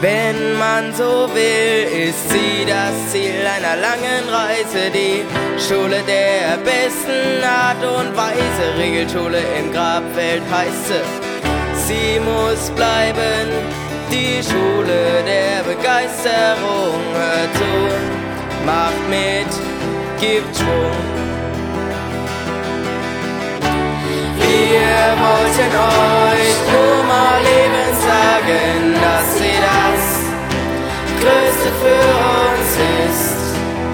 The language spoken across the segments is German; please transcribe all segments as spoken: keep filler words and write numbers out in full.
Wenn man so will, ist sie das Ziel einer langen Reise. Die Schule der besten Art und Weise. Regelschule in Grabfeld heißt sie. Sie muss bleiben, die Schule der Begeisterung. Hört zu, macht mit, gibt Schwung. Wir wollten euch nur mal eben sagen, dass sie das Größte für uns ist.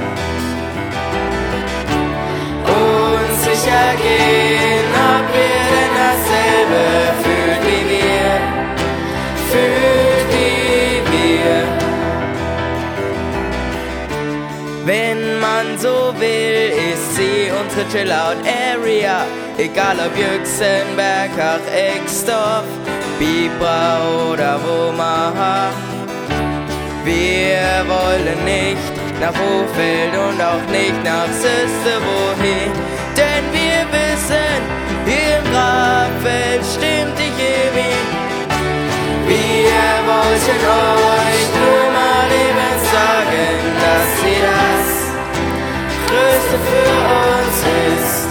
Und sicher gehen, ob ihr denn dasselbe fühlt wie wir, fühlt wie wir. Wenn man so will, ist sie unsere Chill-Out-Area. Egal ob Jüchsenberg, ach Exdorf, Bibra oder Omaha. Wir wollen nicht nach Hochfeld und auch nicht nach Süste wohin, denn wir wissen, hier im Grabfeld stimmt die Chemie. Wir wollten euch nur mal eben sagen, dass sie das Größte für uns ist.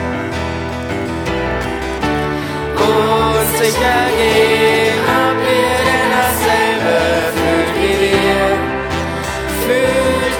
Und sicher gehen, ob ihr denn dasselbe fühlt wie wir, fühlt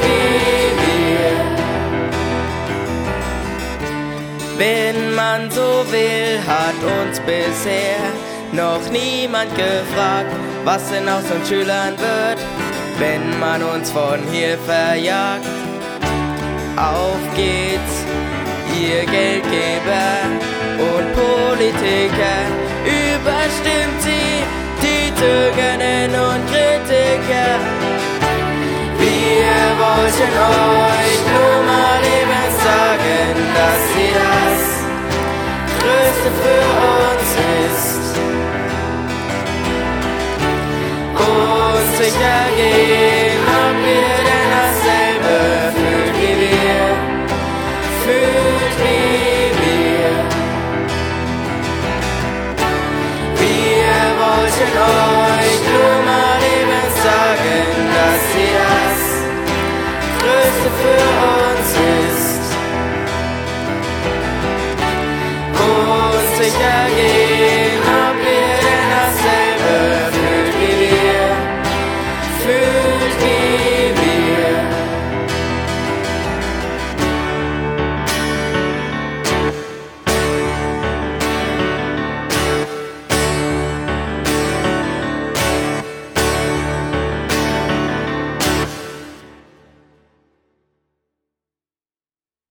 wie wir. Wenn man so will, hat uns bisher noch niemand gefragt, was denn aus uns Schülern wird, wenn man uns von hier verjagt. Auf geht's, ihr Geldgeber und Politiker, überstimmt sie die Zögernden und Kritiker. Wir wollten euch nur mal eben sagen, dass sie das Größte für uns ist. Und sicher geht